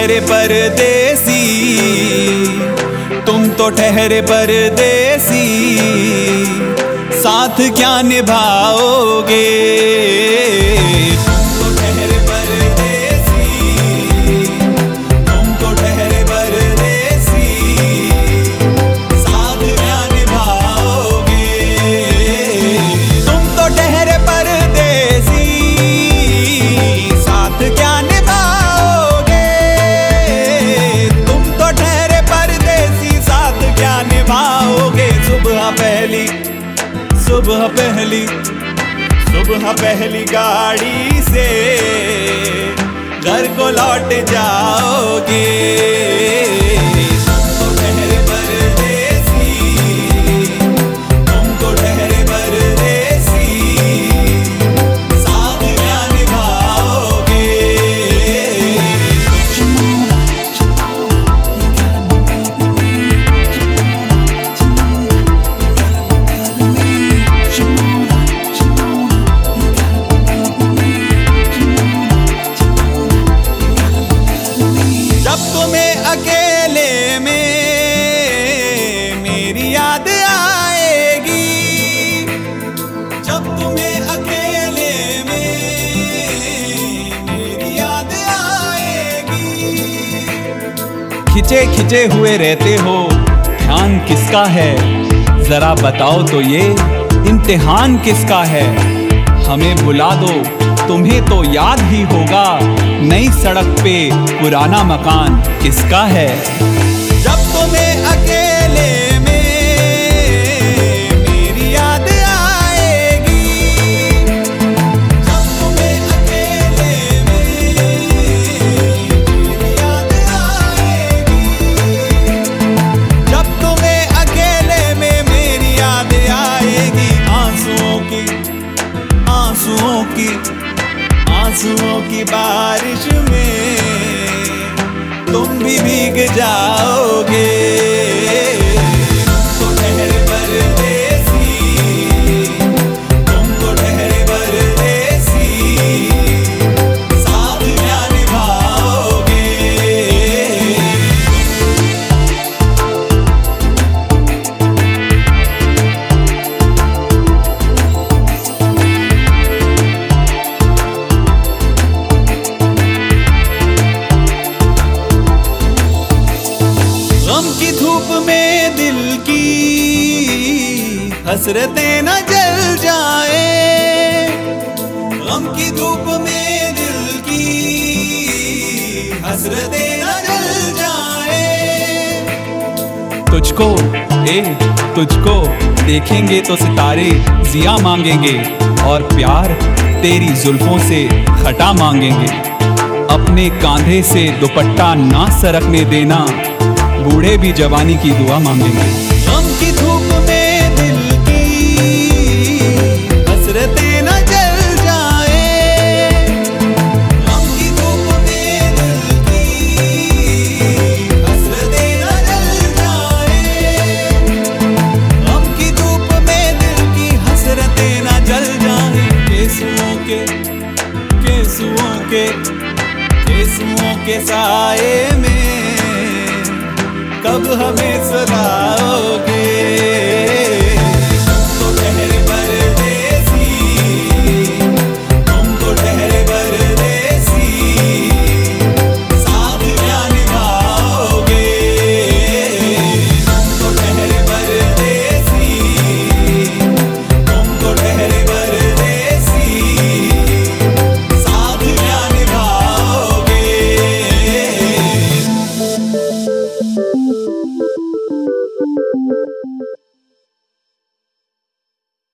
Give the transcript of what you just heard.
ठहरे परदेसी, तुम तो ठहरे परदेसी, साथ क्या निभाओगे। तुम तो ठहरे परदेसी, तुम तो ठहरे परदेसी, साथ क्या निभाओगे। तुम तो ठहरे परदेसी, साथ क्या निभाओगे। तुम तो ठहरे परदेसी, साथ क्या निभाओगे। सुबह पहली गाड़ी से घर को लौट जाओगे। तुम तो ठहरे परदेसी, तुम तो ठहरे परदेसी, साथ क्या निभाओगे। अकेले में मेरी याद आएगी, जब तुम्हें अकेले में मेरी याद आएगी। खिंचे खिंचे हुए रहते हो, ध्यान किसका है जरा बताओ तो ये इम्तिहान किसका है। हमें बुला दो, तुम्हें तो याद ही होगा, नई सड़क पे पुराना मकान किसका है। जब तुम्हें अकेले में मेरी याद आएगी, जब तुम्हें अकेले में मेरी याद आएगी, जब तुम्हें अकेले में मेरी याद आएगी। आंसुओं की बारिश में तुम भी भीग जाओगे। तुम तो ठहरे परदेसी, तुम तो ठहरे परदेसी, साथ क्या निभाओगे। गम की धूप में दिल की हसरतें न जल जाए। गम की धूप में दिल की हसरतें न जल जाए। तुझको देखेंगे तो सितारे जिया मांगेंगे, और प्यार तेरी जुल्फों से खटा मांगेंगे। अपने कांधे से दुपट्टा ना सरकने देना, बूढ़े भी जवानी की दुआ मांगेंगे। गम की धूप में दिल की हसरतें न जल जाए। गम की धूप में दिल की हसरतें न जल जाए। गम की धूप में दिल की हसरतें न जल जाए। केसुओं के साए में कब हमें सुलाओगे।